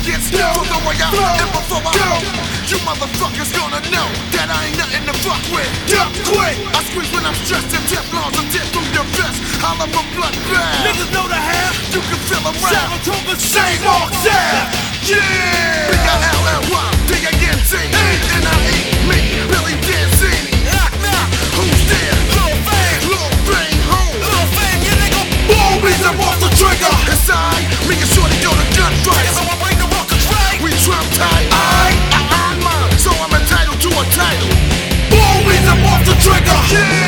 get snow the way I am before I go. You motherfuckers gonna know that I ain't nothing to fuck with. Duck quick! I squeeze when I'm stressed and Teflon's a tip through your vest. Holla for bloodbath. Niggas know the half. You can feel them rap. Saratoga, same old sound. Yeah! B-I-L-L-Y, D-A-N-T, N-I-E, me, Billy Danzini. Knock, knock. Who's there? Lil Fame. Lil Fame, who? Lil Fame, you nigga. Always I'm off the trigger. It's I, me and Shorty go to gunfights. So I bring the rockers right. We trump tight. I earn mine, so I'm entitled to a title. Always I'm off the trigger. Yeah!